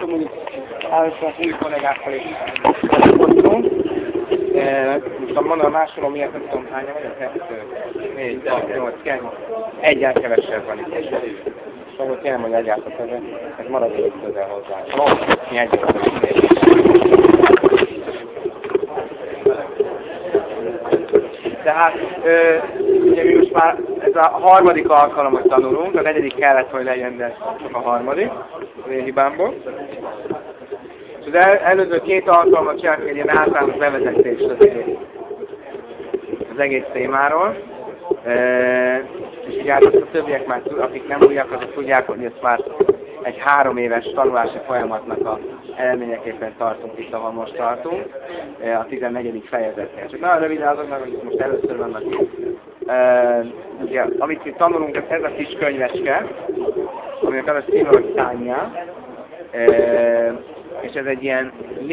akkor mondjuk először új kollégákkal is beszélgetünk. Most mondom a másolom miért nem tudom hányan vagyok, 2, 4, 6, 8, 9, egyáltalán kevesebb van itt. Szóval kérem, hogy egyáltalán ez maradjunk közel hozzá. Mi egyáltalán vagyunk. Tehát, ugye mi most már ez a harmadik alkalom, hogy tanulunk, a negyedik kellett, hogy legyen, de csak a harmadik, az én hibámból. De előző 2 alkalommal csináltunk egy ilyen általános bevezetést az egész témáról. És ugye hát a többiek már, akik nem újak, azok tudják, hogy ezt már egy 3 éves tanulási folyamatnak a eredményeképpen tartunk itt, ahol most tartunk, a 14. fejezetnél. Csak nagyon röviden azoknak, hogy most először vannak itt. Ugye, amit mi tanulunk, ez a kis könyveske, aminek az a címe, hogy Tanya, és ez egy ilyen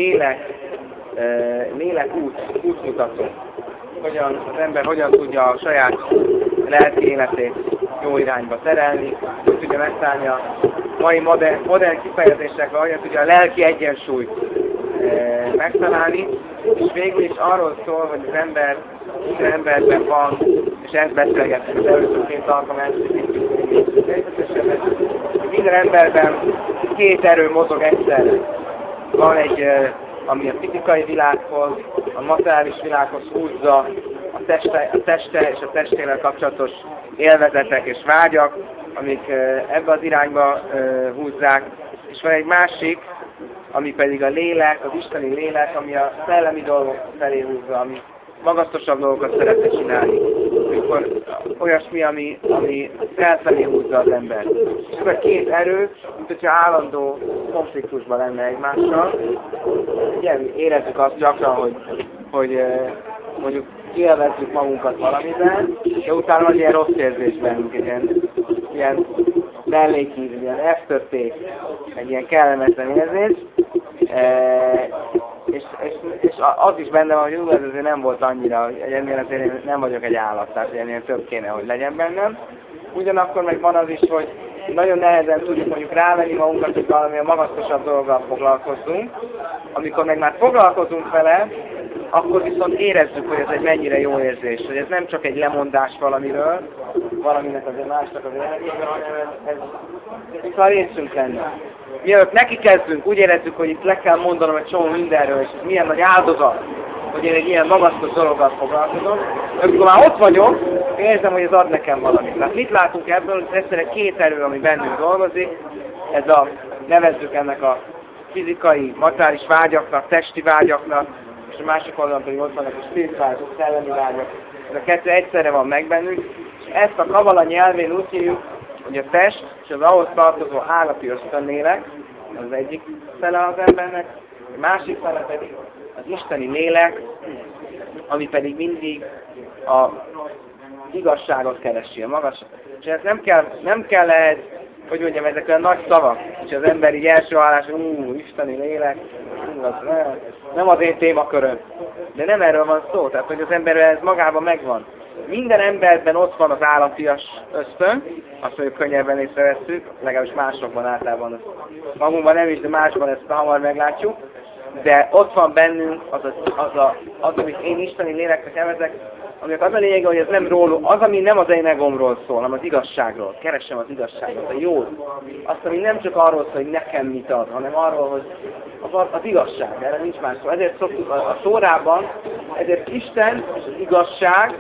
lélek útmutató. Hogyan az ember hogyan tudja a saját lelki életét jó irányba terelni, hogy tudja megszállni a mai modern kifejezésekre, hogyan tudja a lelki egyensúlyt megtalálni, és végül is arról szól, hogy az ember minden emberben van, és ezt beszélgetünk az először 2 alkalommal, minden emberben 2 erő mozog egyszerre. Van egy, ami a fizikai világhoz, a materiális világhoz húzza a teste és a testével kapcsolatos élvezetek és vágyak, amik ebbe az irányba húzzák, és van egy másik, ami pedig a lélek, az isteni lélek, ami a szellemi dolgok felé húzza, ami magasztosabb dolgokat szeretne csinálni. Amikor olyasmi, ami felfelé húzza az ember. És ez a 2 erő, mint hogyha állandó konfliktusban lenne egymással. Ugye, érezzük azt gyakran, hogy mondjuk élvezzük magunkat valamiben, de utána van ilyen rossz érzés bennünk, egy ilyen mellékíz, ilyen aftertaste, egy ilyen kellemetlen érzés. És az is benne van, hogy ez azért nem volt annyira, hogy ennél azért én nem vagyok egy állat, tehát ennél több kéne, hogy legyen bennem. Ugyanakkor meg van az is, hogy nagyon nehezen tudjuk mondjuk rávenni magunkat, hogy valamilyen magasztosabb dologgal foglalkozzunk. Amikor meg már foglalkozunk vele, akkor viszont érezzük, hogy ez egy mennyire jó érzés, hogy ez nem csak egy lemondás valamiről, valaminek azért másnak az életében, hanem ez a részünk lenne. Mielőtt neki kezdünk, úgy érezzük, hogy itt le kell mondanom egy csomó mindenről, és ez milyen nagy áldozat, hogy én egy ilyen magasztos dologgal foglalkozom. Amikor már ott vagyok, érzem, hogy ez ad nekem valamit. Tehát mit látunk ebből? Ez egyszerűen 2 erő, ami bennünk dolgozik. Ez a, nevezzük ennek a fizikai, materiális vágyaknak, testi vágyaknak, és a másik oldalon pedig ott vannak a spirituális, szellemi vágyak. Ez a 2 egyszerre van meg bennünk, és ezt a kabala nyelvén úgy hívjuk, hogy a test és az ahhoz tartozó állati ösztönlélek, az egyik fele az embernek, a másik fele pedig az isteni lélek, ami pedig mindig az igazságot keresi, a magas. És ez nem kell ehhez, hogy mondjam, ezek olyan nagy szavak, és az ember így első hallás, isteni lélek, nem az én témaköröm. De nem erről van szó, tehát hogy az ember ez magában megvan. Minden emberben ott van az állatias ösztön, azt mondjuk könnyebben észrevesszük, legalábbis másokban általában. Magunkban nem is, de másban ezt hamar meglátjuk. De ott van bennünk az amit én isteni léleknek nevezek, aminek az a lényege, hogy ez nem róluk, az, ami nem az én egomról szól, hanem az igazságról. Keresem az igazságot, a jót. Azt, ami nem csak arról szól, hogy nekem mit ad, hanem arról, hogy az igazság, erre nincs más szó. Ezért szoktuk a Tórában, ezért Isten és az igazság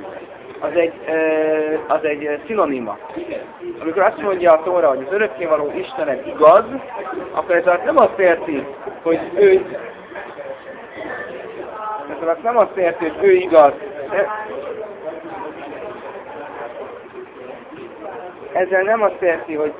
az egy szinonima. Amikor azt mondja a Tóra, hogy az örökkévaló Istenet igaz, akkor ez nem azt érti, hogy ő igaz. Ezzel nem azt érti, hogy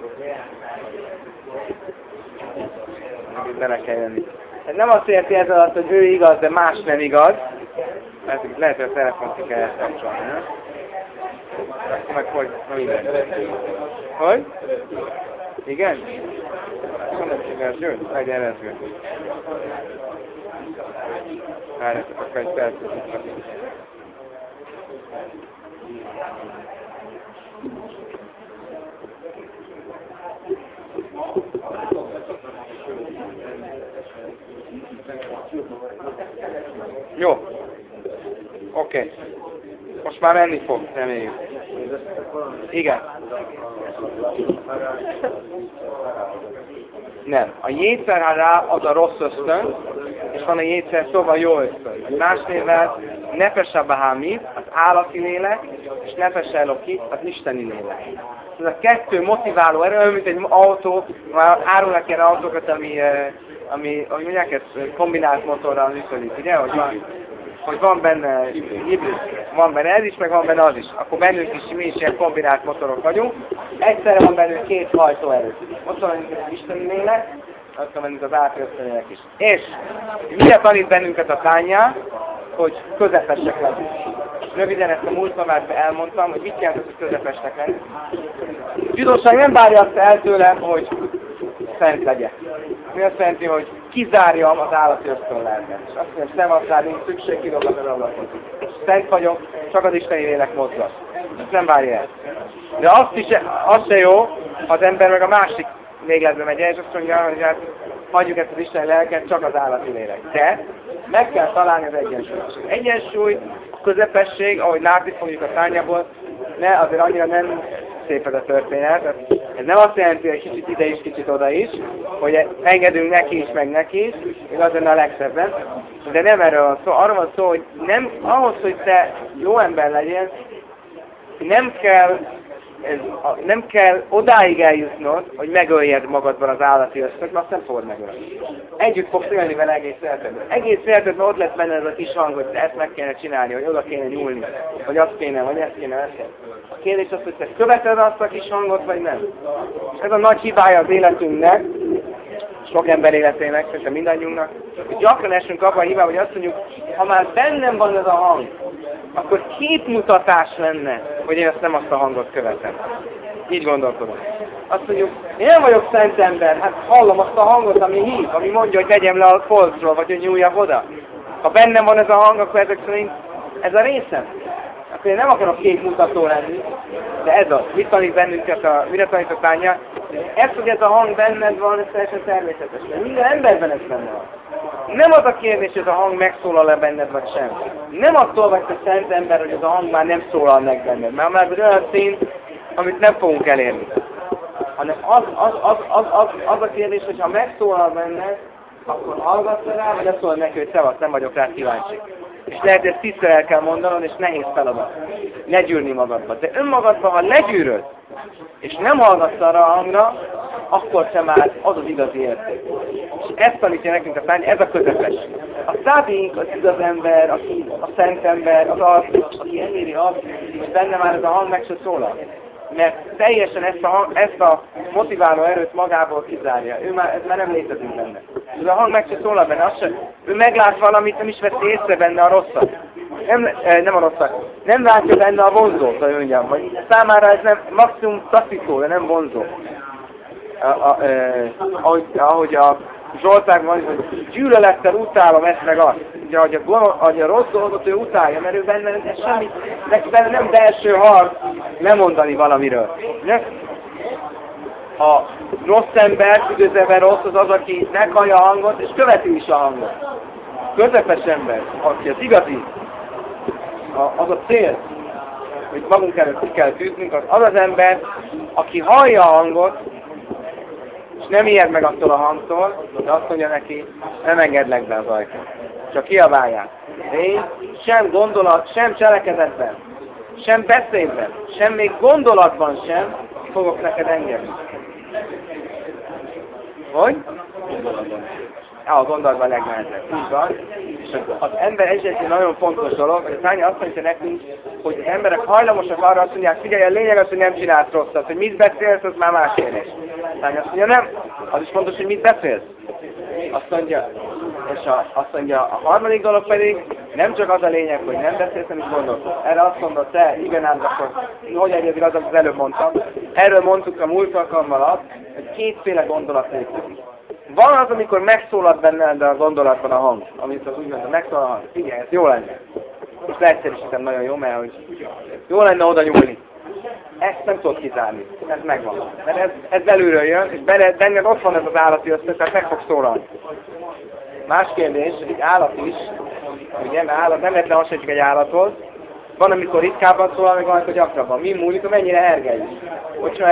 bele kell jönni. Ez nem azt érti ezzel azt, hogy ő igaz, de más nem igaz. Lehet, hogy a telefont ki kell elkapcsolni, nem? Akkor meg hogy? Hogy? Igen? Rezgő? Legyen rezgő. Várjátok, akkor egy percet. Jó. Oké. Most már menni fog, reméljük. Igen. Nem. A jétszer az a rossz ösztön, és van a jétszer szóval jó ösztön. Más névvel nefes hamid, az állati lélek, és nefes eloki, az isteni lélek. Ez a kettő motiváló erő, mint egy autó, már árulnak ilyen autókat, ami mondják, ez kombinált motorral működik, ugye? Hogy van benne hibrid, van benne ez is, meg van benne az is. Akkor bennünk is mi is ilyen kombinált motorok vagyunk. Egyszerre van bennünk két hajtóerő. Ott van bennünk az isteni lélek, ott van bennünk az átjösszönélek is. És mire tanít bennünket a tányá, hogy közepesek legyünk. Röviden ezt a múltkor már elmondtam, hogy mit jelent az, hogy közepesek lenni. A zsidóság nem várja azt el tőlem, hogy szent legyek. Mi azt jelenti, hogy kizárjam az állati ösztönlelket. És azt mondja, hogy nem azt rá, nincs szükség, kidobnak az ablakot. Szent vagyok, csak az isteni lélek mozgat. Ezt nem várja el. De az se jó, ha az ember meg a másik végletbe megy el, és azt mondja, hogy hát hagyjuk ezt az isteni lelket, csak az állati lélek. De meg kell találni az egyensúlyt. Egyensúly, a közepesség, ahogy látni fogjuk a tányából, azért annyira nem szép ez a történet. Ez nem azt jelenti, hogy kicsit ide is, kicsit oda is, hogy engedünk neki is, meg neki is, és az lenne a legszebben. De nem erről van szó. Arról van szó, hogy nem, ahhoz, hogy te jó ember legyél, nem kell odáig eljutnod, hogy megöljed magadban az állati ösztönt, mert azt nem fogod megölni. Együtt fogsz élni vele egész életedben. Egész életedben ott lesz benne ez a kis hang, hogy ezt meg kéne csinálni, hogy oda kéne nyúlni, vagy azt kéne, vagy ezt kéne, ezt kéne. A kérdés az, hogy te követed azt a kis hangot, vagy nem. És ez a nagy hibája az életünknek, sok ember életének, szerintem mindannyiunknak, hogy gyakran esünk abban a hibában, hogy azt mondjuk, ha már bennem van ez a hang, akkor képmutatás lenne, hogy én ezt nem azt a hangot követem. Így gondolkodom. Azt mondjuk, én nem vagyok szent ember, hát hallom azt a hangot, ami hív, ami mondja, hogy vegyem le a polcról, vagy hogy nyúljak oda. Ha bennem van ez a hang, akkor ezek szerint ez a részem. Akkor én nem akarok képmutató lenni, de ez az. Mit tanít bennünket mire tanít a tánja? Ez, hogy ez a hang benned van, ez teljesen természetes. Minden emberben ez benne van. Nem az a kérdés, hogy ez a hang megszólal-e benned, vagy sem. Nem attól vagy te szent ember, hogy ez a hang már nem szólal meg benned. Mert már olyan szint, amit nem fogunk elérni. Hanem az a kérdés, hogy ha megszólal benned, akkor hallgatsz rá, vagy azt mondod neki, hogy szevasz, nem vagyok rá kíváncsi. És lehet, hogy ezt tisztel el kell mondanod, és nehéz feladat. Legyűrni magadba. De önmagadban, ha legyűröd, és nem hallgatsz arra a hangra, akkor sem már az az igazi érték. És ezt tanítja nekünk a Tánya, ez a közepes. A szádénk az igaz ember, a szent ember, az, aki eléri azt, hogy benne már ez a hang meg se szólal. Mert teljesen ezt a motiváló erőt magából kizárja. Ez már nem létezik benne. Ez a hang meg se szólal benne. Ő meglát valamit, nem is veszi észre benne a rosszat. Nem a rosszat. Nem látja benne a vonzót, hogy mondjam. Vagy számára ez nem maximum taszító, de nem vonzó. Ahogy a Zsoltárban van, hogy gyűlölettel utálom ezt meg azt. Ugye, hogy a rossz dolgot ő utálja, mert ő benne semmi, neki benne nem belső harc lemondani valamiről. Ugye? A rossz ember, üdvözlve rossz, az, aki meghallja a hangot, és követi is a hangot. Közepes ember, aki az igazi, az a cél, hogy magunk előtt ki kell tűznünk, az az ember, aki hallja a hangot, és nem ijed meg attól a hangtól, de azt mondja neki, nem engedlek be az ajtót. Csak kiabálják. Én sem gondolat, sem cselekedetben, sem beszédben, sem még gondolatban sem fogok neked engedni. Hogy? A gondolatban legnehezebb. Így van. És az ember egy nagyon fontos dolog, hogy a Tánya azt mondja nekünk, hogy az emberek hajlamosak arra azt mondják, figyelj, a lényeg az, hogy nem csinálsz rosszat, hogy mit beszélsz, az már más kérdés. Tánya azt mondja, nem. Az is fontos, hogy mit beszélsz. Azt mondja, azt mondja, a harmadik dolog pedig nem csak az a lényeg, hogy nem beszélsz, nem is gondolsz. Erre azt mondod, te, igen ám, akkor hogy egyezik az, amit előbb mondtam. Erről mondtuk a múlt alkalommal azt, hogy kétféle gondolat létezik. Van az, amikor megszólal benned a gondolatban a hang, amit az úgy mondta, megszólal a hang. Figyelj, ez jó lenne. És leegyszerűsítem nagyon jó, mert hogy jó lenne oda nyúlni. ezt nem tudod kizárni. Ez megvan. Mert ez belülről jön, és benned ott van ez az állati össze, tehát meg fog szólalni. Más kérdés, egy állat is, ugye, mert állat nem lehet lehasonlítani egy állathoz. Van, amikor ritkábban szólal, meg van, amikor gyakrabban. Mi múlik, hogy mennyire hergelj. Hogyha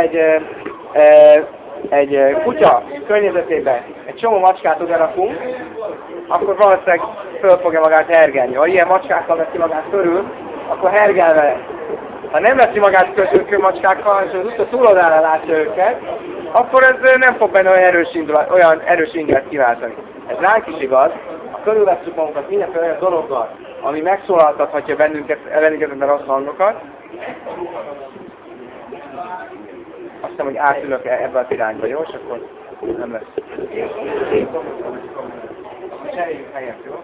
egy kutya környezetében egy csomó macskát oda rakunk, akkor valószínűleg föl fogja magát hergelni. Ha ilyen macskákkal veszi magát körül, akkor hergelve. Ha nem veszi magát körül macskákkal, és az utca túloldalán látja őket, akkor ez nem fog benne olyan erős ingert kiváltani. Ez ránk is igaz. Ha körülvesszük magunkat mindenféle olyan dologgal, ami megszólaltathatja bennünket ezekben rossz hangokat, azt hiszem, hogy átülök ebbe az irányba, jó? És akkor nem lesz. Cseréljük helyet, jó?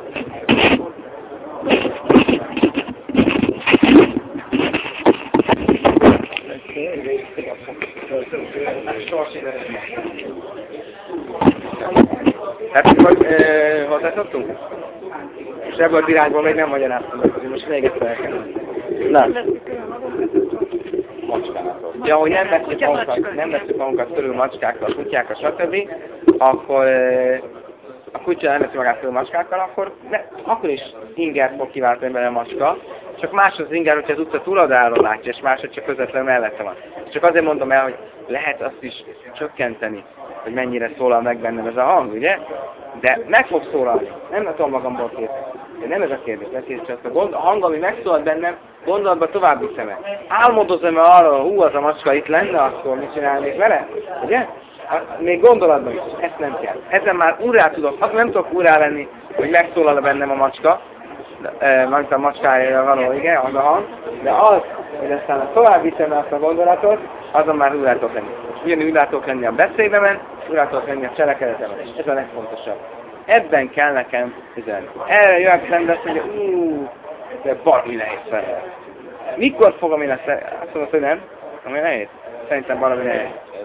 Tehát hozzászoktunk? És ebből az irányból még nem magyaráztam, hogy most még egyszer el kell. Na. Ja, hogy nem veszük magunkat körül macskákkal, kutyákkal, stb. Akkor a kutya nem veszi magát körül macskákkal, akkor is ingert fog kiváltani bele a macska. Csak más az inger, hogyha az utca túloldalról látja, és másod csak közvetlenül mellette van. Csak azért mondom el, hogy lehet azt is csökkenteni, hogy mennyire szólal meg bennem ez a hang, ugye? De meg fog szólalni. Nem tudom magamból készíteni. De nem ez a kérdés, csak a hang, ami megszólal bennem, gondolatban tovább viszem-e. Álmodozom-e arról, hú, az a macska itt lenne, akkor mit csinálnék vele? Ugye? Még gondolatban is, ezt nem kell. Ezen már úrrá tudok, azt nem tudok úrrá lenni, hogy megszólal bennem a macska, mármint a macskájára való, igen, az a hang, de az, hogy aztán tovább viszem azt a gondolatot, azon már úrrá tudok lenni. Ugyanúgy úrrá tudok lenni a beszédemen, úrrá tudok lenni a cselekedetemen, és ez a legfontosabb. Ebben kell nekem üzenni. Erre jöjjön szembe, azt mondja, de baromi nehéz feladat. Mikor fogom én ezt, azt mondod, hogy nem? Ami nehéz? Szerintem valami nehéz.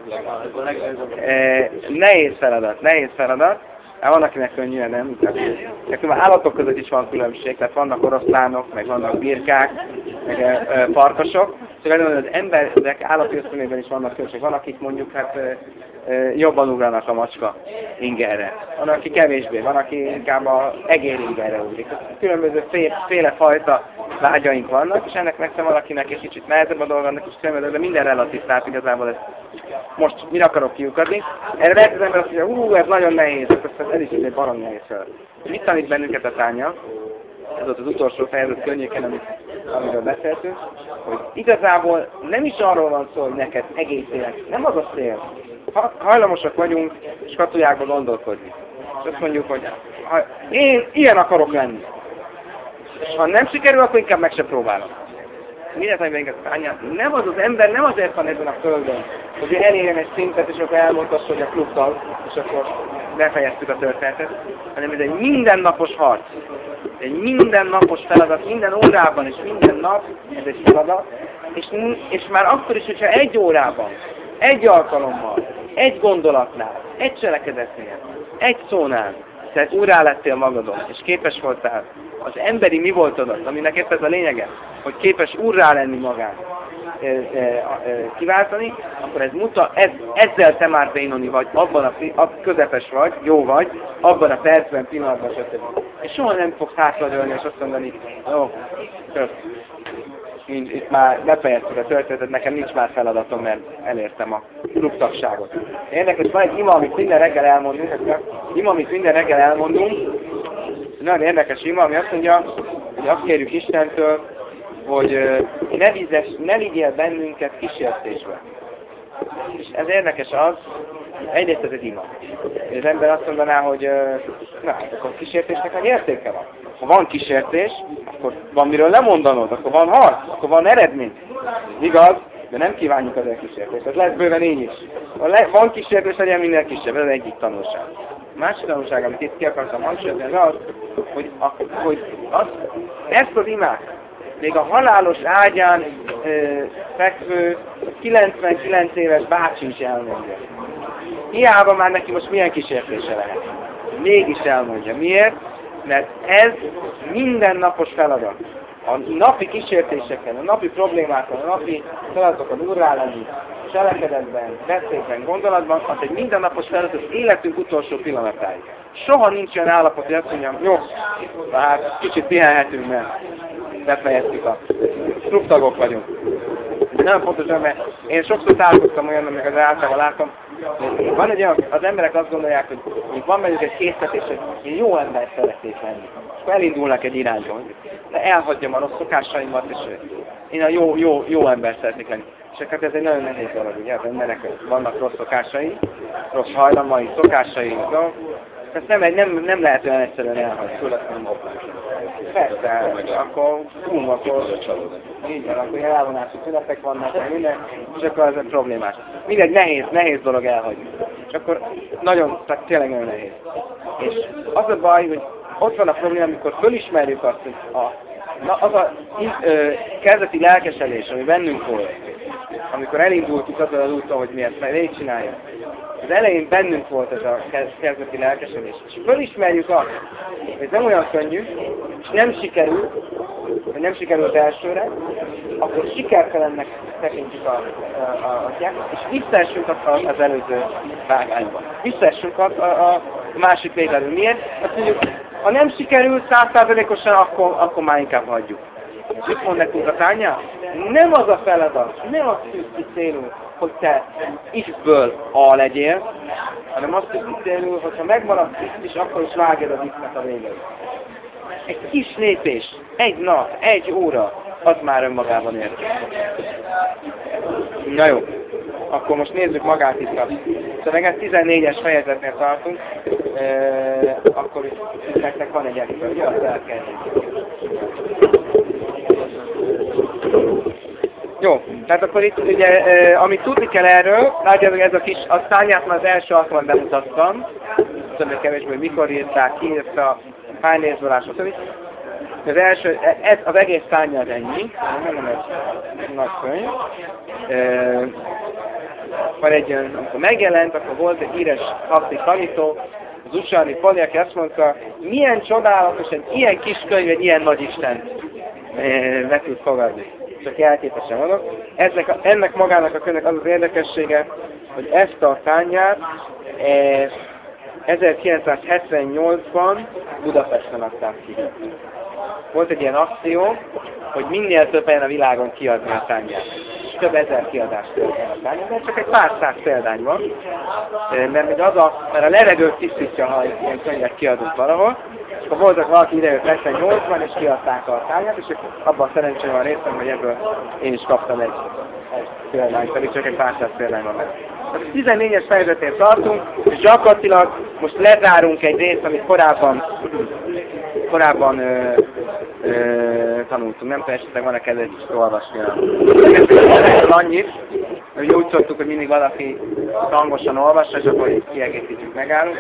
Nehéz feladat. Hát van, akinek könnyű, nem? Nekünk az állatok között is van különbség, tehát vannak oroszlánok, meg vannak birkák, meg farkasok. Szóval az emberek állati ösztönében is vannak különbség. Van, akik mondjuk jobban ugranak a macska ingerre. Van, aki kevésbé, van, aki inkább az egér ingerre ugrik. Különböző féle fajta vágyaink vannak, és ennek meg valakinek egy kicsit nehezebb a dolga, annak is különböző, de minden relatív, tehát igazából ez most mire akarok kiukadni. Erre lehet az ember azt mondja, ez nagyon nehéz, ez is egy baromi nehéz fel. Mit tanít bennünket a Tánya? Ez volt az utolsó fejezet környéken, amiről beszéltünk, hogy igazából nem is arról van szó, hogy neked egész élet, nem az a cél. Hajlamosak vagyunk skatujákba gondolkodni. És azt mondjuk, hogy én ilyen akarok lenni. És ha nem sikerül, akkor inkább meg se próbálom. Mindent, amiben inkább Tánya, nem az az ember, nem azért van ezen a földön, hogy elérjen egy szintet, és akkor elmondhass, hogy a klubtag, és akkor befejeztük a történetet, hanem ez egy mindennapos harc. Egy mindennapos feladat, minden órában és minden nap, ez egy feladat, és már akkor is, hogyha egy órában, egy alkalommal, egy gondolatnál, egy cselekedetnél, egy szónál, tehát úrrá lettél magadon, és képes voltál az emberi mi voltodat, aminek épp ez a lényege, hogy képes úrrá lenni magán, kiváltani, akkor ez ezzel te már bénoni vagy, abban közepes vagy, jó vagy, abban a percben, pillanatban, stb. És soha nem fogsz hátradőlni, és azt mondani, jó, itt már befejeztük a történetet, nekem nincs már feladatom, mert elértem a klubtagságot. Érdekes, van egy ima, amit minden reggel elmondunk, nagyon érdekes ima, ami azt mondja, hogy azt kérjük Istentől, hogy ne vigyél bennünket kísértésbe. És ez érdekes az, egyrészt ez egy ima. Az ember azt mondaná, hogy akkor kísértésnek egy értéke van. Ha van kísértés, akkor van miről lemondanod, akkor van harc, akkor van eredmény. Igaz, de nem kívánjuk azért kísértést. Ez lesz bőven így is. Van kísértés, legyen minél kisebb, ez egyik tanulság. A másik tanulság, amit itt ki akartam hangsúlyozni, az, hogy ezt az imát, még a halálos ágyán fekvő 99 éves bácsi is elmondja. Hiába már neki most milyen kísértése lehet. Mégis elmondja. Miért? Mert ez mindennapos feladat. a napi kísértéseken, a napi problémákon, a napi feladatokon urrá lenni, cselekedetben, beszédben, gondolatban, az egy mindennapos feladat az életünk utolsó pillanatáig. Soha nincs olyan állapot, hogy azt mondjam, jó, hát kicsit pihenhetünk, mert befejeztük a struktagok vagyunk. Nem pontosan, mert én sokszor találkoztam olyan, amikor általában látom, van egy olyan, az emberek azt gondolják, hogy van bennük egy késztetés, hogy jó ember szeretnék lenni. És elindulnak egy irányba, de elhagyjam a rossz szokásaimat, és én a jó ember szeretnék lenni. És hát ez egy nagyon nehéz dolog, ugye, az emberek vannak rossz szokásai, rossz hajlamai, szokásai, ezt nem lehet olyan egyszerűen elhagyni. Persze, akkor így van, akkor elvonású tünetek vannak, minden, és akkor ez a problémás. Mindegy, nehéz dolog elhagyni. És akkor tehát tényleg nagyon nehéz. És az a baj, hogy ott van a probléma, amikor fölismerjük azt, hogy az a kezdeti lelkesedés, ami bennünk volt, amikor elindultunk azon az úton, hogy mi ezt végigcsináljuk. Az elején bennünk volt ez a kezdeti lelkesedés. És fölismerjük azt, hogy ez nem olyan könnyű, és nem sikerült elsőre, akkor sikertelennek tekintjük és visszaessünk az előző vágányba. Visszaessünk a másik végletről. Miért? Azt mondjuk, ha nem sikerült 100%-osan, akkor már inkább hagyjuk. Mit mond nekünk a tányja? Nem az a feladat, nem az tűzti célul, hogy te X-ből A legyél, hanem azt tűzti célul, hogyha megmaradsz X is, akkor is vágjad az X-et a végén. Egy kis lépés, egy nap, egy óra, az már önmagában ér. Na jó, akkor most nézzük magát itt a szöveget. 14-es fejezetnél tartunk, akkor itt nektek van egy extra, ugye? Azt el kell. Jó, tehát akkor itt ugye, amit tudni kell erről, látjátok, ez a kis, a szárnyát már az első alkalommal bemutattam, többé-kevésbé, hogy mikor írták, ki írta, hány nézvolás, stb. Az első, ez az egész szárnya az ennyi, nem egy nagy könyv. Van egy olyan, amikor megjelent, akkor volt egy híres haszni tanító, az USA-i Pali, aki azt mondta, milyen csodálatos, egy ilyen kis könyv, egy ilyen nagy Istent le tud fogadni. Csak jelképesen mondok. Ennek magának a könyvnek az az érdekessége, hogy ezt a tányát 1978-ban Budapesten adták ki. Volt egy ilyen akció, hogy minél több helyen a világon kiadni a tányát. És több ezer kiadást történt a tányát, de csak egy pár száz példány van. Mert a levegőt tisztítja, ha ilyen könyvet kiadunk valahol. És akkor voltak valaki idejött 78-ban, és kiadták a tányát, és abban szerencsém van részem, hogy ebből én is kaptam egy példányt, pedig csak egy pár száz példány van meg. A 14-es fejezetén tartunk, és gyakorlatilag most lezárunk egy részt, amit korábban tanultunk. Nem tudom, esetleg van-e kedves is olvasni. Annyit, hogy úgy szoktuk, hogy mindig valaki hangosan olvassa, és akkor itt kiegészítjük, megállunk.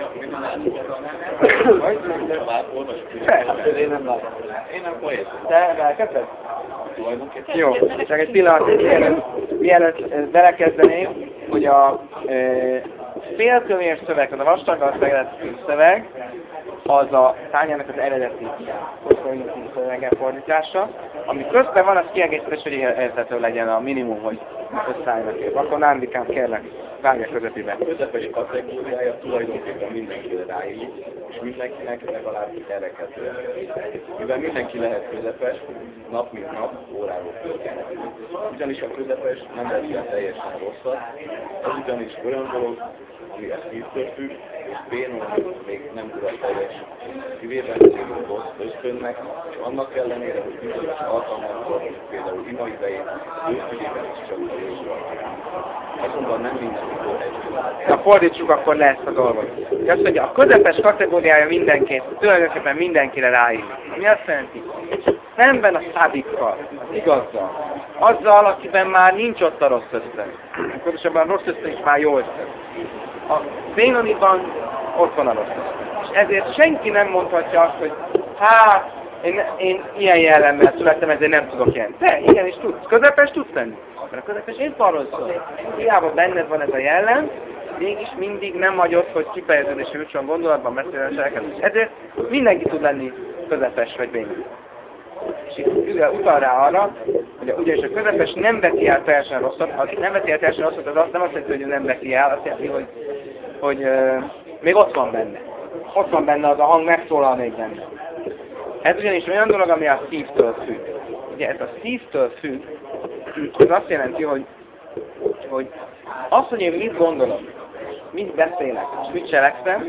Persze, én nem látom. Én nem folyészem. Te elkezdted? Jó, csak egy pillanat, mielőtt belekezdenék, hogy a félkövér szöveg, az a vastaggal szegletű szöveg, az a tányának az eredeti szövege fordítása, ami közben van, az kiegészítés, hogy érthető legyen a minimum, hogy összeállnak épp. Akkor Nándikám, kérlek, vágja közepébe. Közepes kategóriája tulajdonképpen mindenkire ráillik, és mindenkinek legalább erekedő. Mivel mindenki lehet közepes, nap mint nap, óráról történet. Ugyanis a közepes nem lesz teljesen rosszat, ez ugyanis olyan dolog, ami a szívtől függ, és bénul még nem tudott teljes. Kivéve szívül rossz ösztönnek, és annak ellenére, hogy bizonyos alkalmakkor, például ima idején, őszügyében is csak a józsua. Azonban nem mindenkor egy. Na fordítsuk akkor le ezt a dolgot. Azt mondja, a közepes kategóriája mindenki, tulajdonképpen mindenkire ráillik. Mi azt jelenti? Szemben a szádikkal, az igazzal. Azzal, akiben már nincs ott a rossz ösztön. Pontosabban a rossz ösztön is már jó ösztön. A Bénoniban ott van a rossz ösztön. És ezért senki nem mondhatja azt, hogy hát, én ilyen jellemmel születtem, ezért nem tudok ilyen. De igenis tudsz. Közepes tudsz lenni. Mert a közepes épp arról szól. Hiába benned van ez a jellem, mégis mindig nem hagyod, hogy kifejeződésre jusson gondolatban, beszélően cselekedés. Ezért mindenki tud lenni közepes vagy bénoni. És utal rá arra, hogy ugyanis a közepes nem veti el teljesen rosszat, az nem veti el teljesen rosszat, az azt nem azt jelenti, hogy ő nem veti el, azt jelenti, hogy még ott van benne. Ott van benne az a hang, megszólal még benne. Ez ugyanis olyan dolog, ami a szívtől függ. Ugye ez a szívtől függ, az azt jelenti, hogy azt, hogy én mit gondolom, mit beszélek, és mit cselekszem,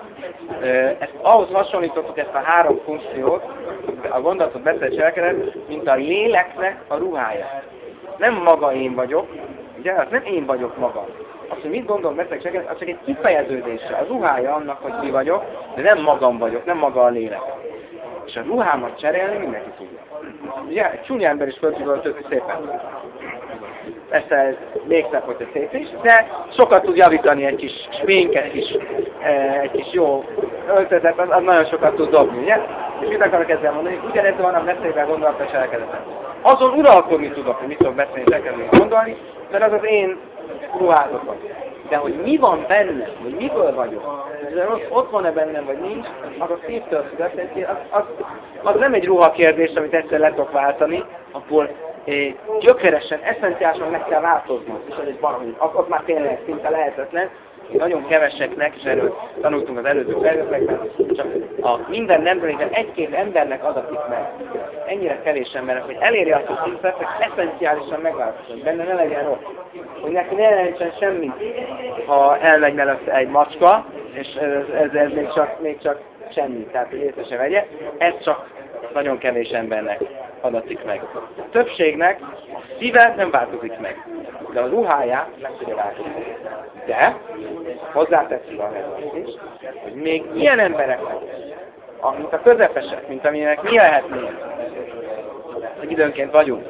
ezt ahhoz hasonlítottuk ezt a három funkciót, a gondolatot, beszélt, cselekedet, mint a léleknek a ruhája. Nem maga én vagyok, ugye, az nem én vagyok maga. Azt, hogy mit gondolom, beszélek, cselekedet, az csak egy kifejeződése, a ruhája annak, hogy mi vagyok, de nem magam vagyok, nem maga a lélek. És a ruhámat cserélni mindenki tudja. Ugye, egy csúnya ember is föl tud öltözni szépen. Persze ez még szebb, hogy szép is, de sokat tud javítani egy kis smink, egy kis jó öltözet, az nagyon sokat tud dobni, ugye? És mit akarok ezzel mondani? Ugyanez van a beszélben gondolatra cselekedetet. Azon uralkodni tudok, hogy mit tudok beszélni, cselekedni, gondolni, mert az az én ruházatom. De hogy mi van benne, hogy miből vagyok, hogy ott van-e bennem, vagy nincs, az a szívtől függ, az nem egy ruha kérdés, amit egyszer le tudok váltani, akkor gyökeresen, eszenciálisan meg kell változni. És ez egy baromi, az már tényleg szinte lehetetlen. Nagyon keveseknek, és erről tanultunk az előző felületekben, csak a minden nemben egy-két embernek adatik meg. Ennyire kevés embernek, hogy elérje azt a szintet, hogy eszenciálisan megváltozni, benne ne legyen rossz. Hogy neki ne lehessen semmit, ha elmegy mellette egy macska, és ez még csak semmi, tehát hogy észre se vegye. Ez csak nagyon kevés embernek adatik meg. A többségnek a szíve nem változik meg, de a ruháját meg tudja változni. De hozzátetszik a is, hogy még ilyen embereknek, mint a közepesek, mint amilyenek mi lehetnénk, hogy időnként vagyunk,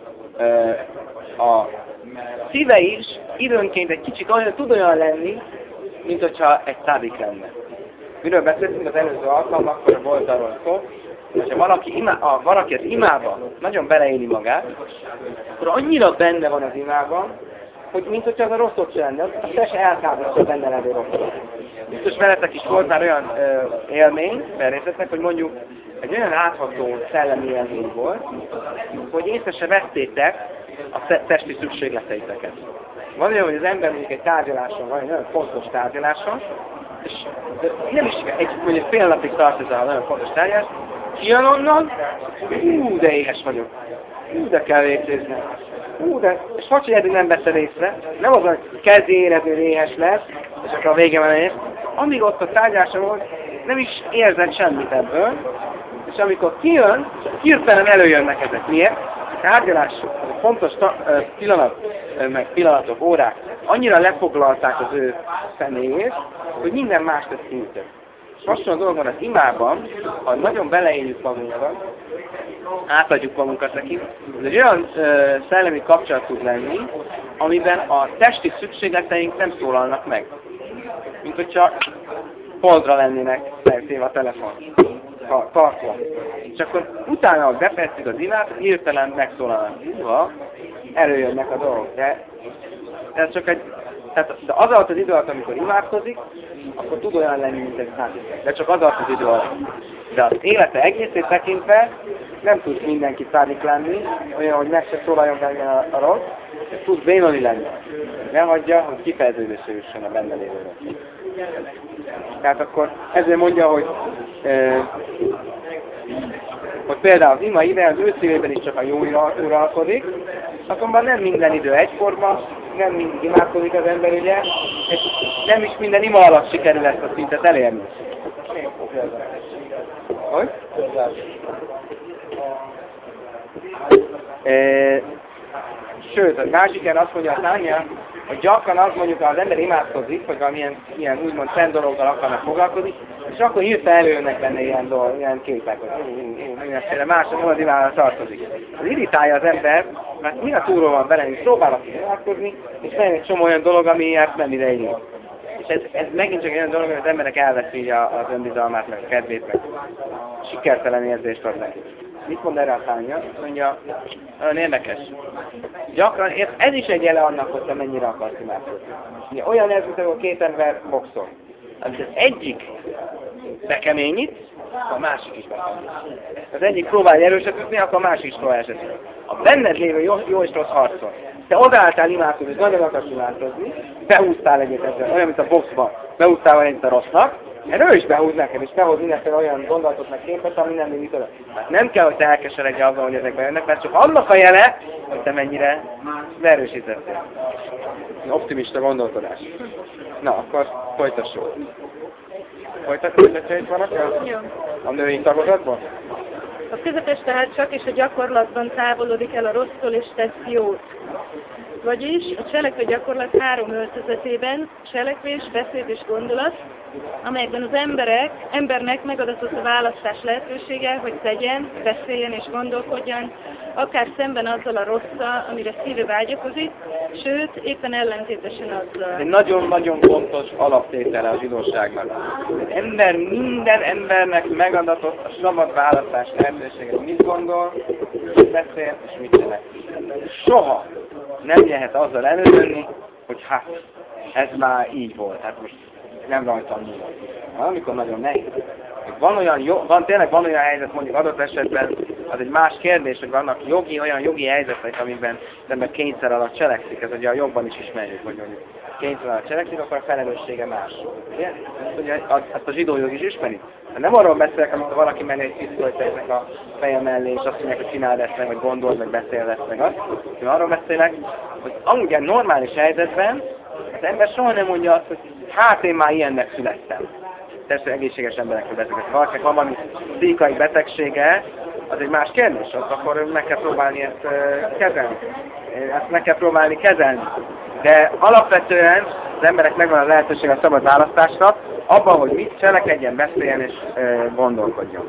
a szíve is időnként egy kicsit tud olyan lenni, mint hogyha egy szádik lenne. Miről beszéltünk az előző alkalmakkor, volt arról szó, hogyha valaki az imában nagyon beleéli magát, akkor annyira benne van az imában, hogy mint hogyha az a rosszot se lenne, az teljesen elkábítja benne levő rosszot. Biztos veletek is volt már olyan élmény, felrészletek, hogy mondjuk egy olyan átható szellemi élmény volt, hogy észre se vettétek a testi szükségleteiteket. Van olyan, hogy az ember mondjuk egy tárgyaláson van, egy nagyon fontos tárgyaláson, és nem is mondjuk fél napig tart ez a nagyon fontos tárgyalás, kijön onnan, de éhes vagyok. De kell végzézni. És hogy eddig nem veszed észre, nem az, hogy kezdi érezni, hogy éhes lesz, és akkor a vége van ész. Amíg ott a tárgyása volt, nem is érzed semmit ebből, és amikor kijön, hirtelen előjönnek ezek. Miért? A tárgyalás, a fontos pillanatok, órák annyira lefoglalták az ő személyét, hogy minden más tesz szintén. És hasonló dolog van az imában, ha nagyon beleéljük magunkat, átadjuk magunkat neki, ez egy olyan szellemi kapcsolat tud lenni, amiben a testi szükségleteink nem szólalnak meg. Mint hogyha holdra lennének feltéve a telefon, tartva. És akkor utána, hogy befejezzük az imát, hirtelen megszólalnak. Előjönnek a dolgok. De ez csak egy... Tehát, de az alatt az idő alatt, amikor imádkozik, akkor tud olyan lenni, mint egy szádik. De csak az alatt az idő alatt. De az élete egészét tekintve nem tud mindenki szádik lenni, olyan, hogy meg se szólaljon benne a rossz, de tud bénoni lenni. Nem hagyja, hogy kifejeződésre jusson a benne lévő rossz. Tehát akkor ezért mondja, hogy például az ima ide, az ő szívében is csak a jó uralkodik, akkor nem minden idő egyforma, nem mindig imádkozik az ember, ugye, és nem is minden ima alatt sikerül ezt a szintet elérni. Hogy? Sőt, a másik ilyen azt mondja a Tanya, hogy gyakran azt mondjuk, az ember imádkozik, hogy valamilyen ilyen úgymond szent dologgal akarnak foglalkozni, és akkor hirtelen előjönnek benne ilyen képek, hogy mindenféle mások az imára tartozik. Az irritálja az ember, mert mi a túlról van bele, és próbálnak imádkozni, és van egy csomó olyan dolog, ami ilyet nem idején. És ez megint csak olyan dolog, hogy az emberek elveszi így az önbizalmát, meg a kedvét, meg sikertelen érzést ad neki. Mit mond erre a Tanya? Azt mondja, nagyon érdekes. Gyakran, ez is egy jele annak, hogy te mennyire akarsz imádkozni. Olyan ez, mint amikor két ember boxol. Az egyik bekeményít, akkor a másik is betanul. Az egyik próbálja erősödni, akkor a másik is próbálja erősödni. A benned lévő jó és rossz harcol. Te odaálltál imádkozni, nagyon akarsz imádkozni, behúztál egyet ezzel, olyan, mint a boxban, behúztál egyet a rossznak, ő is behúz neked, és behoz mindenféle olyan gondolatot meg képet, ami nem mindig oda. Hát nem kell, hogy te elkeseredj azzal, hogy ezek bejönnek, mert csak annak a jele, hogy te mennyire leerősítettél. Optimista gondolkodás. Na, akkor folytassuk. Folytatja itt valaki a női tagozatban? A közepes tehát csak és a gyakorlatban távolodik el a rossztól és tesz jót. Vagyis a cselekvő gyakorlat három öltözetében cselekvés, beszéd és gondolat, amelyekben az embernek megadatott a választás lehetősége, hogy tegyen, beszéljen és gondolkodjon, akár szemben azzal a rosszal, amire szíve vágyakozik, sőt, éppen ellentétesen azzal. Egy nagyon-nagyon fontos alaptétele a zsidóságnak. Minden embernek megadatott a szabad választás lehetősége, hogy mit gondol, mit beszél és mit csinál. Soha nem lehet azzal előjönni, hogy hát, ez már így volt, hát most nem rajtam múlott. Amikor nagyon nehéz. Tényleg van olyan helyzet, mondjuk adott esetben, az egy más kérdés, hogy vannak olyan jogi helyzetek, amiben az ember kényszer alatt cselekszik, ez ugye a jogban is ismerjük, hogy mondjuk kényszer alatt cselekszik, akkor a felelőssége más. Ugye? Ezt a zsidó jog is ismeri. Nem arról beszélek, amikor valaki menni egy pisztolyt a feje mellé, és azt mondják, hogy csináld ezt meg, vagy gondold meg, beszéld ezt meg azt. Én arról beszélek, hogy amúgy egy normális helyzetben az ember soha nem mondja azt, hogy hát én már ilyennek születtem. Persze egészséges emberekről beszélek. Ha valakinek van valami pszichikai betegsége, az egy más kérdés, akkor meg kell próbálni ezt kezelni. Ezt meg kell próbálni kezelni. De alapvetően az emberek megvan a lehetőség a szabad választásra, abban, hogy mit cselekedjen, beszéljen és gondolkodjon.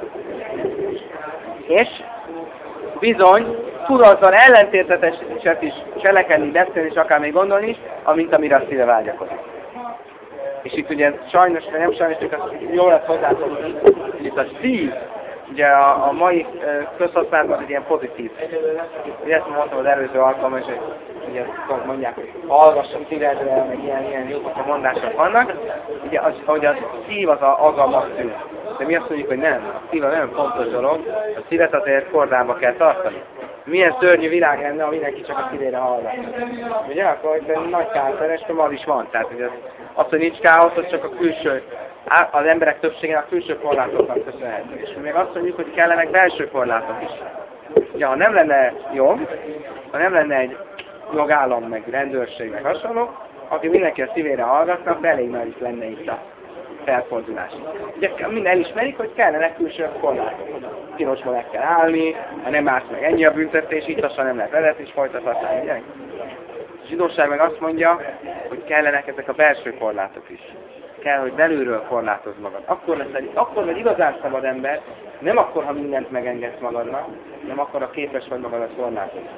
És bizony tud azzal ellentéteset is cselekedni, beszélni és akár még gondolni is, amint amire a szíve vágyakozik. És itt ugye sajnos, vagy nem sajnos, csak az jól lehet hozzászólni, hogy itt a szív, ugye a mai közhasználatban egy ilyen pozitív. Ugye ezt mondtam az előző alkalommal, és ugye mondják, hogy hallgassunk szívedre, meg ilyen jó mondások vannak. Ugye hogy a szív az a maximum. De mi azt mondjuk, hogy nem. A szív a nagyon fontos dolog, a szívet azért kordába kell tartani. Milyen szörnyű világ lenne, ha mindenki csak a szívére hallgat. Ugye akkor nagy káosz, az is van. Tehát ugye az, hogy nincs káosz, az csak a külső, az emberek többségének a külső korlátoknak köszönhető. És még azt mondjuk, hogy kellenek belső korlátok is. Ugye, ha nem lenne jog, ha nem lenne egy jogállam, meg rendőrség, meg hasonló, aki mindenki a szívére hallgatna, elég nagy is lenne itt a felfordulás. Ugye minden elismerik, hogy kellene külső korlátok. Pirosban meg kell állni, ha nem állsz meg ennyi a büntetés, itt aztán nem lehet vezetni, és folytathatni. Ugye? A zsidóság meg azt mondja, hogy kellenek ezek a belső korlátok is. Kell, hogy belülről korlátozd magad. Akkor vagy igazán szabad ember, nem akkor, ha mindent megengedsz magadnak, nem akkor, ha képes vagy magadat korlátozni.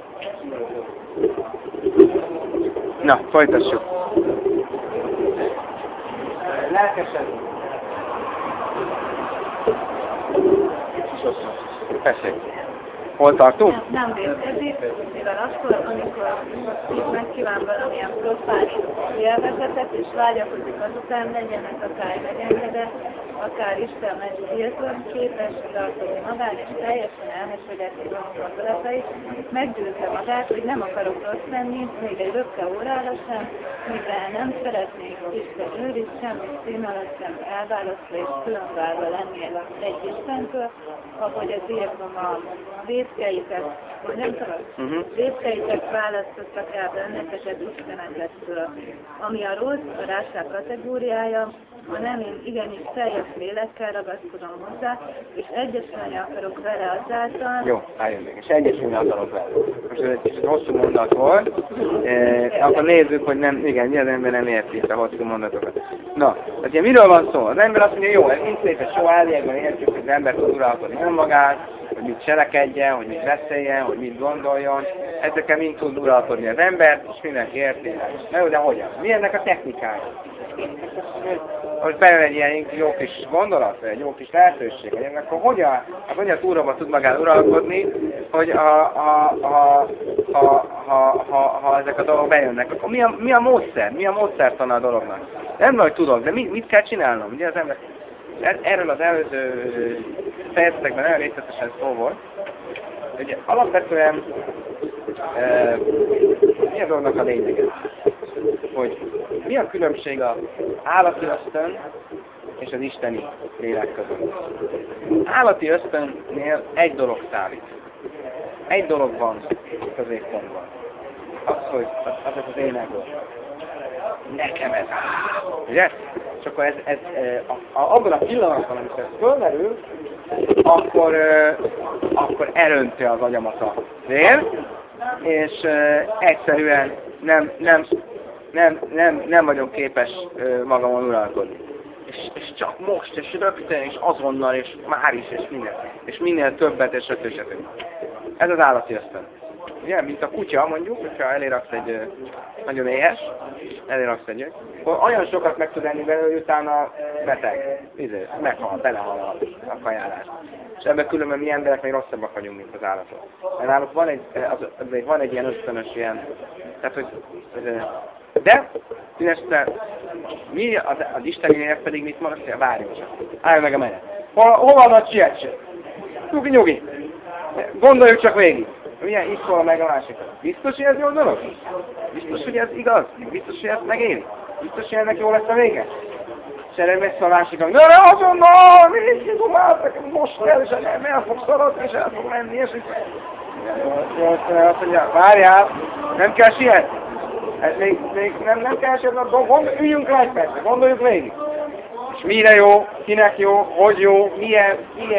Na, folytassuk. Lelkesedni. Tessék. Hol tartunk? Nem vészkedik, mivel akkor, amikor megkíván valamilyen profán élvezetet, és vágyakozik azután, legyenek akár megengedett, akár Istennek tiltva, képes tartani magán, és teljesen elmeségetni a gondolatait, meggyőzze magát, hogy nem akarok rossz lenni, még egy röpke órára sem, mivel nem szeretnék Isten őriz, semmi szín alatt sem elválasztva és különválva lenni egy Istentől, ahogy az írtam a vétkeitek, hogy nem tudom, vétkeitek választottak el benneteket Istenetettől, ami a rossz, a ráság kategóriája, ha nem, én igenis teljes lélekkel ragaszkodom hozzá, és egyesülni akarok vele azáltal. Jó, álljon még, és egyesülni akarok vele. Most ez egy kicsit hosszú mondat volt, akkor nézzük, hogy nem, igen, mi az ember nem érti a hosszú mondatokat. Na, hát ugye miről van szó? Az ember azt mondja, jó, ez mind szép, és jó állígyekben értjük, hogy az ember tud uralkodni önmagát, hogy mit cselekedjen, hogy mit beszéljen, hogy mit gondoljon. Ezekkel mind tud uralkodni az ember, és mindenki érti. Na, de hogyan? Mi ennek a technikája? Most bejön egy ilyen jó kis gondolat, egy jó kis lehetőség, hogy akkor hogyan túlóban tud magán uralkodni, hogy ha ezek a dolgok bejönnek, akkor mi a módszer? Mi a módszertana a dolognak? Nem nagy tudok, de mit kell csinálnom? Ugye az ember Erről az előző fejezetekben nagyon részletesen szó volt. Ugye alapvetően mi a dolognak a lényege? Hogy mi a különbség az állati ösztön és az isteni lélek között? Állati ösztönnél egy dolog számít. Egy dolog van középpontban. Az, hogy az az énekből. Nekem ez ugye? És akkor abban a pillanatban, amikor ez fölmerül, akkor elönti az agyamat a vér, és egyszerűen nem vagyok képes magamon uralkodni. És csak most, és rögtön, és azonnal, és már is, és minden. És minél többet, és stb. Ez az állati ösztön. Ugye, mint a kutya mondjuk, hogyha eléraksz egy nagyon éhes, eléraksz egy, akkor olyan sokat meg tud enni belőle, hogy utána beteg, meghal, belehal a kajálás. És ebben különben mi emberek még rosszabbak vagyunk, mint az állatok. Mert náluk van egy ilyen ösztönös ilyen, tehát hogy de, tünesten, mi az isteni lélek pedig mit mond, hogy várjunk csak. Állj meg a menet. Hol van a sietség? Nyugi. Gondoljuk csak végig. Ugye, itt szól meg a másik. Biztos, hogy ez jó dolog? Biztos, hogy ez igaz? Biztos, hogy ezt megéri? Biztos, hogy ennek jó lesz a vége? És erre messze a másiknak. De azonnal! Mindig dumáltak, most kell, és el fog szaladni, és el fog menni, és azt mondja, várjál, nem kell sietni. Még nem kell sietni, üljünk rá egy percre, gondoljuk végig. És mire jó, kinek jó, hogy jó, milyen,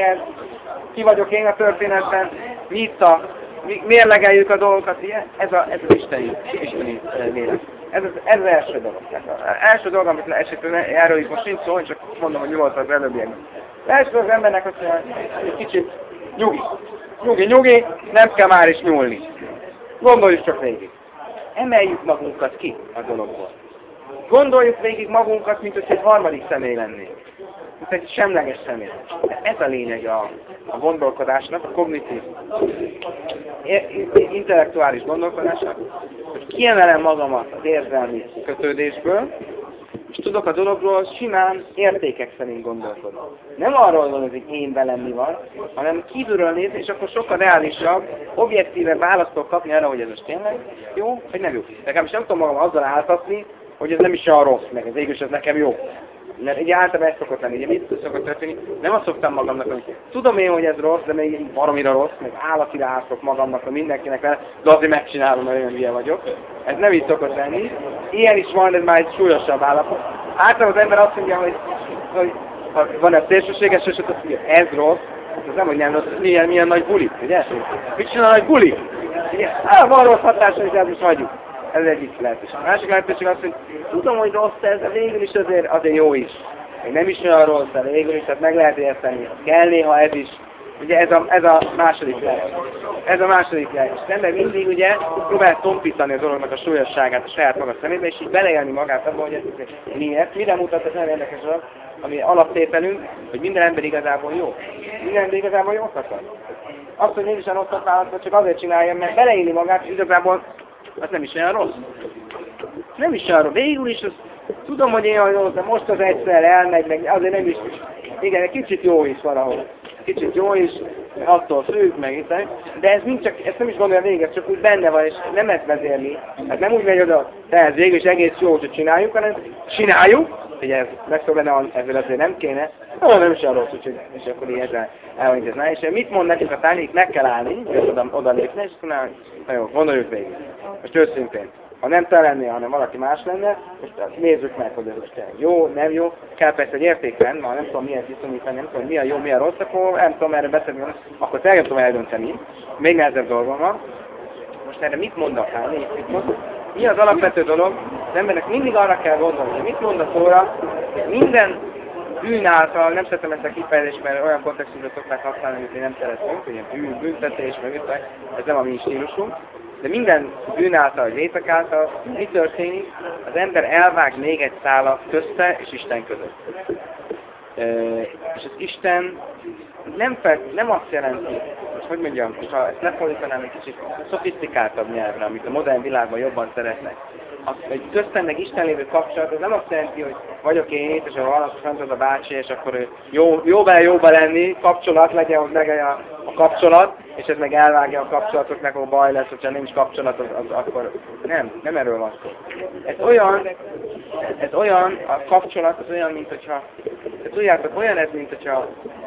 ki vagyok én a történetben, mérlegeljük a dolgokat, ilyen? Ez az isteni lélek. Ez az első dolog. Az első dolog, amit erről itt most nincs szó, csak mondom, hogy nyugodtan az előbbiekben. Az első dolog az embernek azt mondja, hogy kicsit nyugi, nem kell már is nyúlni. Gondoljuk csak végig. Emeljük magunkat ki a dologból. Gondoljuk végig magunkat, mint hogy egy harmadik személy lennénk. Mint egy semleges személy. De ez a lényeg a gondolkodásnak, a kognitív, intellektuális gondolkodásnak, hogy kiemelem magamat az érzelmi kötődésből, és tudok a dologról simán értékek szerint gondolkodni. Nem arról van, hogy én velem mi van, hanem kívülről nézni, és akkor sokkal reálisabb, objektíve választok kapni arra, hogy ez most tényleg jó, vagy nem jó. Legalábbis nem tudom magam azzal áltatni, hogy ez nem is olyan rossz, meg ez végül ez nekem jó. Mert ugye általában ez szokott lenni, ugye mit szokott történni? Nem azt szoktam magamnak, hogy tudom én, hogy ez rossz, de még baromira rossz, meg állatira álltok magamnak, hogy mindenkinek vele, de azért megcsinálom, mert olyan hülye vagyok. Ez nem így szokott lenni. Ilyen is van, ez már egy súlyosabb állapot. Általában az ember azt mondja, hogy ha van egy szélsőséges eset, azt mondja, ez rossz, ez nem, hogy nem rossz, milyen nagy buli, ugye? Mit csinál a nagy buli? Van rossz hatása, és ez most hagyjuk. Ez egyik lehetőség. A másik lehetőség az, hogy tudom, hogy rossz ez, de végül is azért jó is. Még nem is olyan rossz, de végül is, tehát meg lehet érteni. Kell néha ez is. Ugye ez a második lehetőség. Ez a második lehetőség. Az ember mindig ugye próbál tompítani a dolognak a súlyosságát a saját maga szemébe, és így beleélni magát abba, hogy ez miért. Mire mutat ez nagyon érdekes dolog, ami alaptételünk, hogy minden ember igazából jó. Minden ember igazából jót akar. Azt, hogy mégis a rosszat választva, csak azért csinálja, mert beleélni magát, és igazából az nem is olyan rossz. Nem is olyan rossz. Végül is az, tudom, hogy én olyan rossz, de most az egyszer elmegy, meg azért nem is. Igen, egy kicsit jó is valahol. Kicsit jó is, attól függ, meg de ez mind csak, ezt nem is gondolja végig, csak úgy benne van, és nem ezt vezérli. Hát nem úgy megy oda, tehát végül is egész jó, hogy csináljuk, hanem csináljuk, hogy ez meg szó benne, ezzel azért nem kéne, nem is olyan rossz, úgyhogy, és akkor így ezzel elintézni. És mit mond nekünk a tárgyék, meg kell állni, és oda lépni, és akkor na jó, gondoljuk végig. Most őszintén. Ha nem te lennél, hanem valaki más lenne, most nézzük meg, hogy ez most jó, nem jó. Kell persze egy értékrend, ma nem tudom milyen viszonyítani, nem tudom mi a jó, mi a rossz, akkor nem tudom erre beszélni, akkor nem tudom eldönteni. Még nehezebb dolgom van. Most erre mit mond a Kálné? Mi az alapvető dolog? Az embernek mindig arra kell gondolni, hogy mit mond a Tóra, hogy minden bűn által, nem szeretem ezt a kifejezést, mert olyan kontextusra szokták használni, amit én nem szeretünk, hogy ilyen büntetés, meg ez nem a mi stílusunk. De minden bűn által, vagy vétek által, mi történik? Az ember elvág még egy szálat közte és Isten között. És az Isten nem azt jelenti, hogy mondjam, ha ezt lefordítanám egy kicsit szofisztikáltabb nyelvre, amit a modern világban jobban szeretnek. egy köztem meg Isten lévő kapcsolat, az nem azt jelenti, hogy vagyok én, és valaki fent az a bácsi, és akkor ő jóba lenni, kapcsolat legyen, hogy megállja a kapcsolat, és ez meg elvágja a kapcsolatot, meg ahol baj lesz, hogyha nincs kapcsolat, az akkor nem erről van szó. Ez olyan, a kapcsolat az olyan, mint hogyha, tudjátok, olyan ez, mint hogyha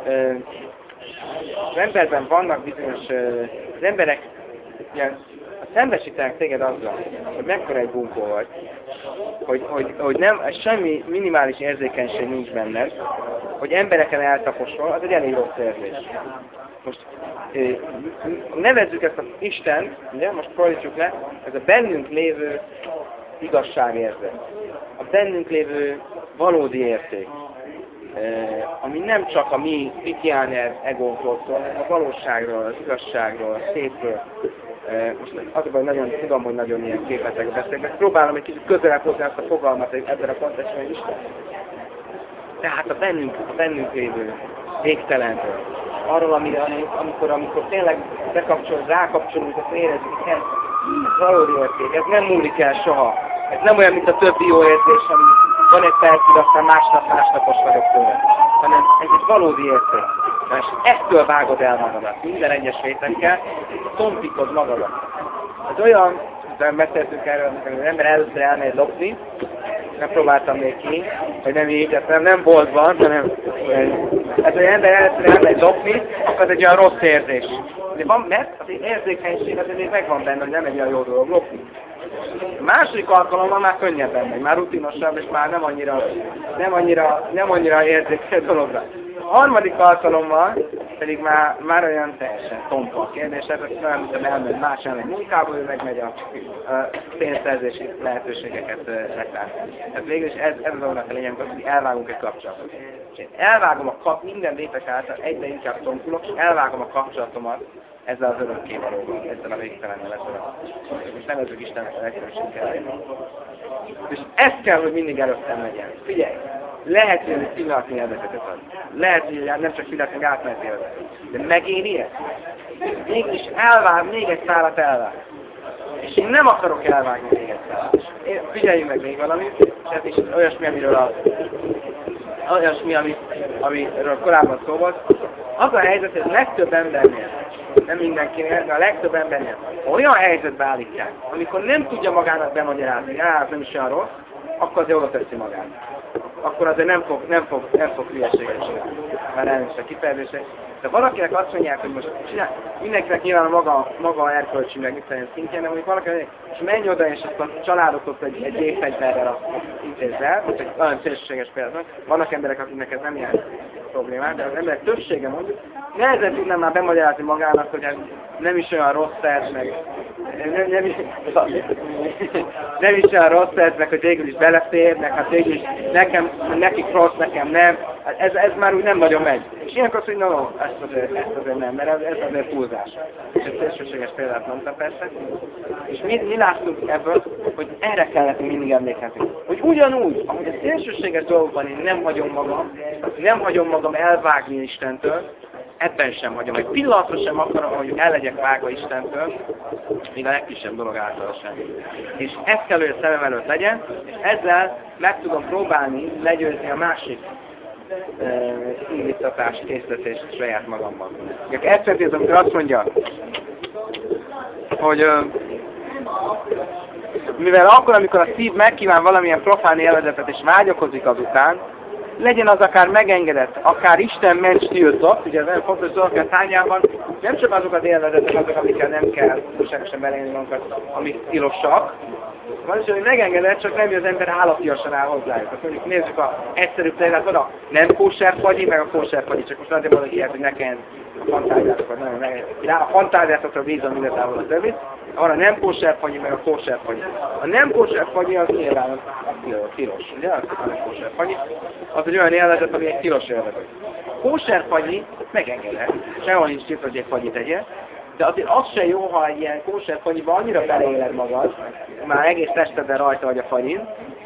az emberben vannak bizonyos, az emberek ilyen, szembesítenek téged azzal, hogy mekkora egy bunkó vagy, hogy nem, semmi minimális érzékenység nincs benned, hogy embereken eltaposol, az egy elég rossz érzés. Most nevezzük ezt az Istent, ugye, most fordítsuk le, ez a bennünk lévő igazságérzet, a bennünk lévő valódi érték, ami nem csak a mi Pitiáner egónkról szól, hanem a valóságról, az igazságról, a szépről. Most azonban nagyon tudom, hogy nagyon ilyen képletekben beszélek, de próbálom egy kicsit közelebb hozni azt a fogalmat ebben a kontextusban is. Tehát a bennünk lévő végtelenről. Arról, amikor tényleg rákapcsolunk, azt érezzük, hogy ez valódi érték, ez nem múlik el soha. Ez nem olyan, mint a többi jó érzés, ami van egy percig, aztán másnapos vagyok tőle. Hanem ez egy valódi érték. És ettől vágod el magadat, minden egyes rétegkel, tompítod magadat. Ez olyan, hogy beszéltünk erről, hogy az ember először elmegy lopni, nem próbáltam még ki, hogy nem így, nem boltban, hanem ez, hogy az ember először elmegy lopni, akkor ez egy olyan rossz érzés. De van, mert az érzékenység azért még megvan benne, hogy nem egy olyan jó dolog lopni. A második alkalommal már könnyebben megy, már rutinosabb, és már nem annyira érzékeny dologra. A harmadik alkalommal pedig már olyan teljesen tompa a kérdés, ez olyan, mint elmegy más elmegy munkából, ő megmegy a pénzszerzési lehetőségeket letárni. Tehát végül is ez az annak a lényeg, hogy elvágunk egy kapcsolatot. És én elvágom minden lépek által, egyre inkább tomkulok, és elvágom a kapcsolatomat ezzel az örökkévalóval, ezzel a végtelennel, és nevezzük Istennek a legfőséggel. És ez kell, hogy mindig előttem legyen. Figyelj! Lehet, hogy egy pillanatnyi élvezetet ad. Lehet, hogy nem csak pillanatnyi átmeneti élvezet. De megéri ezt? Mégis elvág, még egy szálat elvág. És én nem akarok elvágni még egy szálat. Figyeljünk meg még valamit, ez is olyasmi, amiről korábban szó volt. Az a helyzet, hogy a legtöbb embernél, nem mindenkinél, de a legtöbb embernél olyan helyzetbe állítják, amikor nem tudja magának bemagyarázni, ez nem is olyan rossz, akkor azért oda teszi magát. Akkor azért nem fog hülyeséget csinálni. Már elnézést a kifejezésre. De valakinek azt mondják, hogy most mindenkinek nyilván a maga erkölcsi meg mit szintjén, de mondjuk valaki mondják, és menj oda, és ezt a családot egy gépfegyverrel intézzel, ez egy nagyon szélsőséges példa. Vannak emberek, akiknek ez nem ilyen problémák, de az emberek többsége mondjuk, nehezen tudnám már bemagyarázni magának, hogy ez nem is olyan rossz ez, meg nem is olyan rossz ez, meg hogy végül is belefér, meg hát végül is nekik rossz, nekem nem. Ez már úgy nem nagyon megy. És ilyenkor azt mondja, no, ezt azért nem, mert ez azért túlzás. És egy szélsőséges példát mondtam persze. És mi láttunk ebből, hogy erre kellett mindig emlékezni. Hogy ugyanúgy, ahogy a szélsőséges dolgokban én nem hagyom magam elvágni Istentől, ebben sem hagyom. Egy pillanatra sem akarom, hogy el legyek vágva Istentől, még a legkisebb dolog által sem. És ez kell, hogy a szemem előtt legyen, és ezzel meg tudom próbálni legyőzni a másik indítatás, készítést saját magamban. Ezt történt, amikor azt mondja, hogy mivel akkor, amikor a szív megkíván valamilyen profán élvezetet és vágyakozik azután, legyen az akár megengedett, akár Isten ments tiltott, ugye ez nagyon fontos dolog a tányában, nem csak azok az élvezetek, azok, amikkel nem kell túlságosan belélni magunkat, amik tilosak, van is, hogy megengedett, csak nem, hogy az ember állatiasan áll hozzájuk. Azt mondjuk, nézzük az egyszerűbb példát, van a nem kóser fagyi, meg a kóser fagyi, csak most azért mondok ilyet, hogy ne kelljen a fantáziátokat, a fantáziátokra bízom mindentávol a többit, arra nem kóser fagyi, meg a kóser fagyi. A nem kóser fagyi az nyilván a tilos, ugye? Az a nem kóser fagyi. Az egy olyan élvezet, ami egy tilos élvezet. A kóser fagyi megengedett, sehol nincs tilos, hogy egy fagyit tegye, de azért az se jó, ha egy ilyen kóser fagyiba annyira beleéled magad, már egész testedben rajta vagy a fagyin,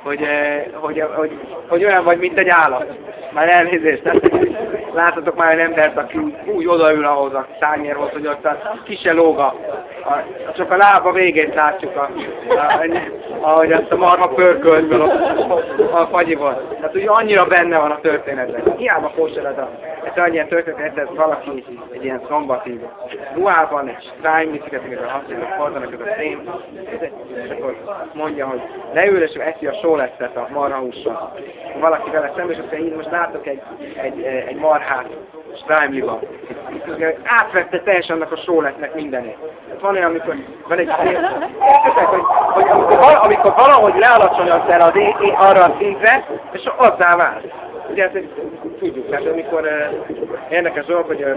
hogy olyan vagy, mint egy állat. Már elnézést, láttatok már egy embert, aki úgy odaül ahhoz a tányérhoz, hogy ott ki se lóg csak a lába végét látjuk, ahogy azt a marha pörköltből a fagyiból. Tehát ugye annyira benne van a történetben. Hiába kóserad ez annyian történet, ez valaki egy ilyen szombati ruhában, egy strájmiciket, amiket használnak, hordanak ez a szén, és akkor mondja, hogy leül és eszi a sólesszet a marhahússal. Valaki vele szemben, és azt mondja, én most látok egy marhát strájmliba. Átvette teljesen annak a sólessznek mindenét. Van olyan, amikor van egy hogy amikor valahogy lealacsonyodsz el arra a szintre, és azzá vált. Ugye ezt tudjuk, tehát amikor érdekes dolog, hogy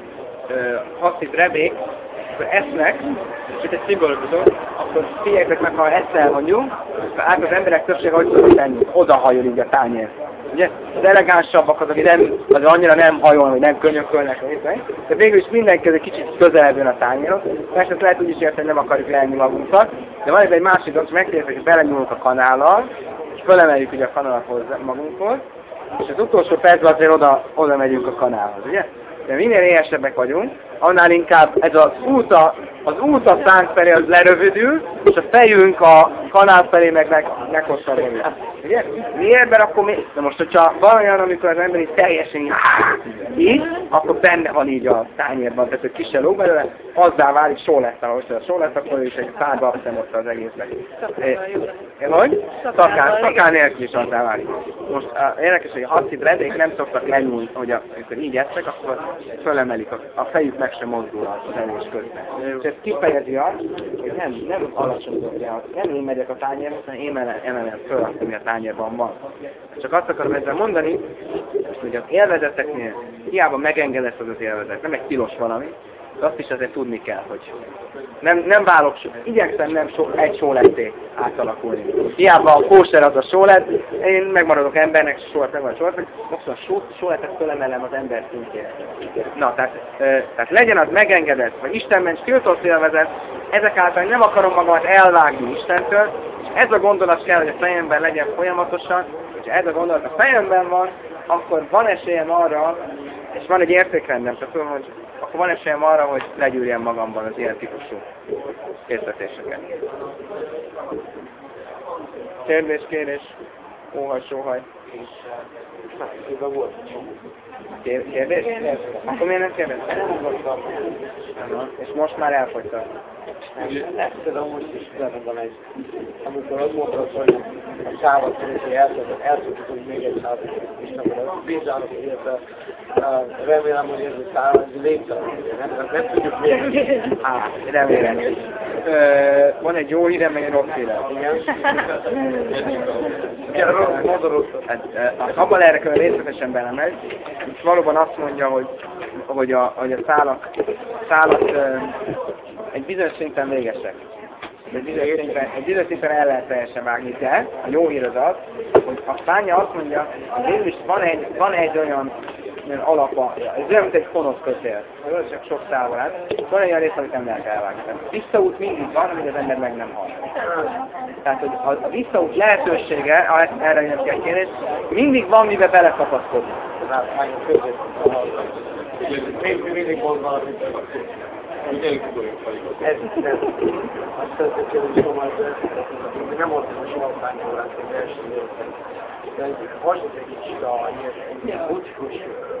haszít rebék, akkor esznek, és itt egy szimbolikuszok, akkor figyeljetek meg, ha eszel mondjuk, akkor át az emberek többsége hogy tudjuk tenni, odahajol így a tányér. Ugye, az elegánsabbak az, akik az annyira nem hajol, vagy nem könyökölnek, de végül is mindenki egy kicsit közelebb jön a tányérhoz. Persze ezt lehet úgy is érteni, hogy nem akarjuk lehenni magunkat, de van egy másik dolog, hogy megkérdezik, hogy belenyúlunk a kanállal, és fölemeljük ugye a kanalat magunkhoz, és az utolsó percben azért oda megyünk a kanálhoz, ugye? De minél éhesebbek vagyunk, annál inkább ez az út a szánk felé az lerövidül, és a fejünk a kanál felé meghosszabbul. Ugye? Miért? Mert akkor de most, hogyha van olyan, amikor az ember így teljesen így, akkor benne van így a tányérban, tehát hogy kis se lóg belőle, azzá válik sóletta, hogyha a sóletta, akkor is egy pár babszemotta az egésznek. Hogy? Szakán nélkül is azzá válik. Most érdekes, hogy a haszid redék nem szoktak lenyúlni, hogy amikor így esznek, akkor fölemelik, a fejük meg sem mozdul az elés közben. És ez kifejezi azt, hogy nem alacsonyodok le, nem én megyek a tányérba, hanem én emelem föl azt, ami a tányérban van. Csak azt akarom ezzel mondani, hogy az élvezeteknél hiába megengedett az élvezet, nem egy tilos valami, de azt is azért tudni kell, hogy nem válok, igyekszem nem egy sóletté átalakulni. Hiába a kóser az a sólet, én megmaradok embernek, és sólet megmarad a sólet, most a sóletet fölemelem az ember szintjére. Na, tehát legyen az megengedett, vagy Istenben tiltott élvezet, ezek által nem akarom magamat elvágni Istentől, és ez a gondolat kell, hogy a fejemben legyen folyamatosan, és ez a gondolat a fejemben van, akkor van esélyem arra, és van egy értékrendem, tehát hogy akkor van esélyem arra, hogy legyűrjem magamban az ilyen típusú készletéseket. Kérdés, óhaj. Kérdés? Akkor miért nem kérdeztem? És most már elfogytad. Nem tudom, most is mondani, amikor azt mondod, hogy a sávat hogy elszoktuk, hogy még egy sávat, és akkor bízának, illetve remélem, hogy ez a sávat léptelen. Nem tudjuk még. Remélem. Van egy jó hírem, meg egy rossz hírem. Igen, a Kabbalah részletesen belemegy, és valóban azt mondja, hogy a szálak egy bizonyos szinten végesek. Egy bizonyos szinten el lehet teljesen vágni, de a jó hír az, hogy a Szánya azt mondja, hogy végül is van egy olyan alapa, ez olyan, mint egy fonosz kötél, az csak sok szál van, van egy olyan rész, amit nem lehet elvágni. A visszaút mindig van, amit az ember meg nem hall. Tehát, hogy a visszaút lehetősége, erre jön ki a kérdés, mindig van, miben belekapaszkodni. Mindig van valami. Ez nem. Azt hogy nem volt a salapányolás, hogy első de most egy kicsit a ilyen bucikus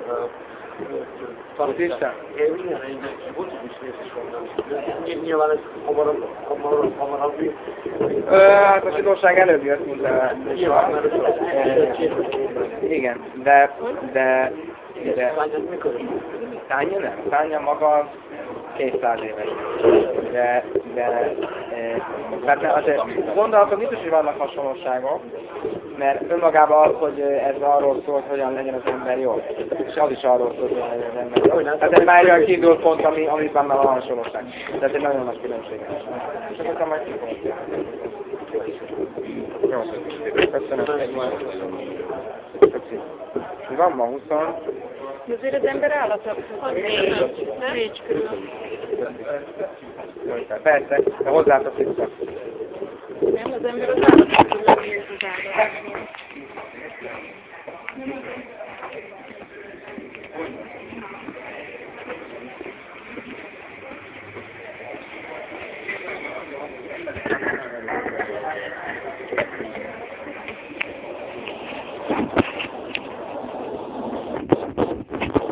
Isten? Igen, egy bucikus rész is van. Nyilván ez hamarabb. Hát a zsidóság előbb jött, mint a... Igen, de Tánya nem. Tánya maga 200 éves. Tehát azért gondolhatom, biztos, hogy vannak hasonlóságok, mert önmagában az, hogy ez arról szól, hogy hogyan legyen az ember jó. És az is arról szól, hogy legyen az ember jó. Tehát ez már egy olyan kiinduló pont, amiben már van hasonlóság. Tehát egy nagyon nagy különbség. És akkor majd jó, köszönöm. Van ma 20. De azért az ember állatabb. 4 körül. Persze, de hozzátok vissza. Nem, az ember az állatabb körül, az állat.